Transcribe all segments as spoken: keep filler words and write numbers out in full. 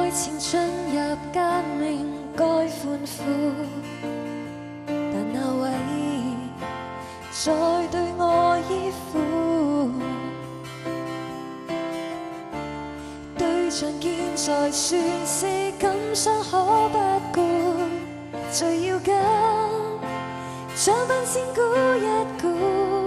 愛情進入革命，該歡呼，但那位在對我依附，對象見在算是感傷可不顧，最要緊獎品先估一估。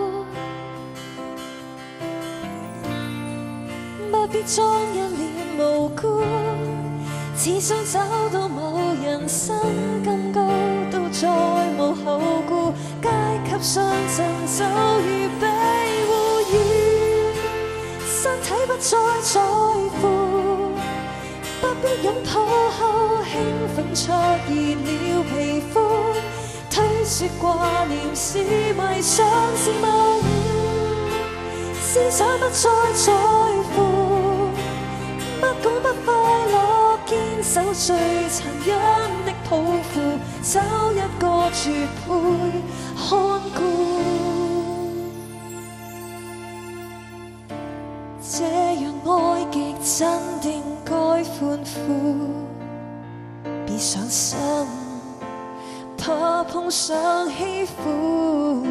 不必裝一臉無辜，只想找到某人生更高，都再無後顧。階級相贈就如庇護，與身體不再在乎，不必擁抱後興奮灼熱了皮膚，推說掛念是迷想是謬誤，思想不再在乎。 不管不快樂，堅守最殘忍的抱負，找一個絕配看顧。這樣愛極真定該歡呼，別傷心，怕碰上欺負。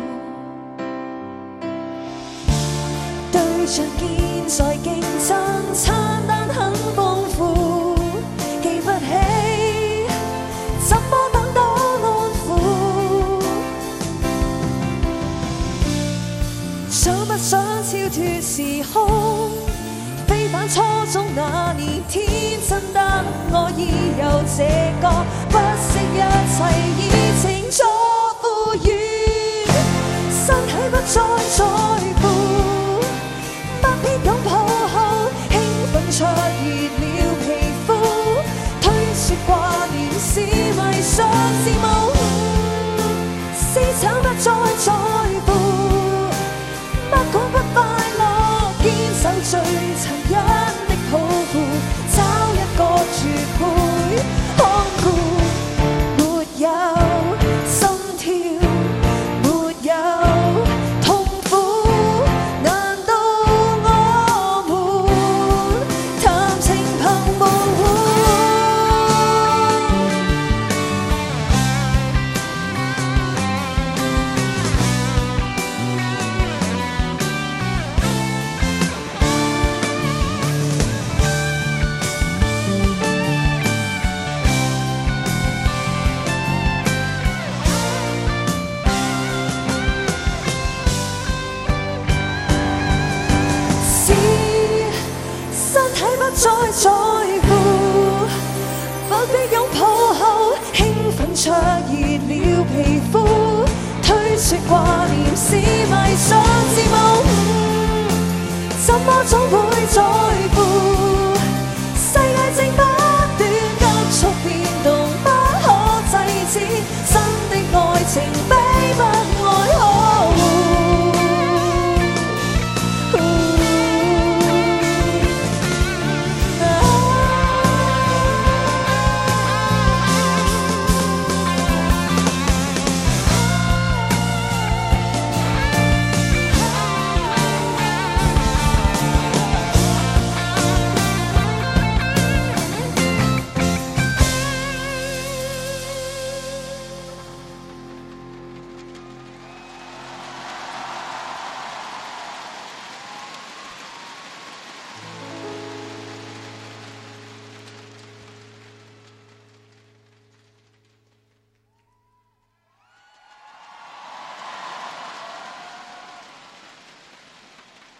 對象見在競爭，餐單很豐富，記不起怎麼等到安撫。想不想超脫時空，飛返初中那年，天真得我已有這個，不惜一切以情作賦予，身體不再在乎。 擁抱後興奮灼熱了皮膚，推說掛念是迷想是謬誤，思想不再在乎，不管不快樂，堅守最殘忍的抱負，找一個絕配看顧，沒有。 再在乎，不必擁抱後興奮灼熱了皮膚，推說掛念是迷想是謬誤，怎麼總會在乎。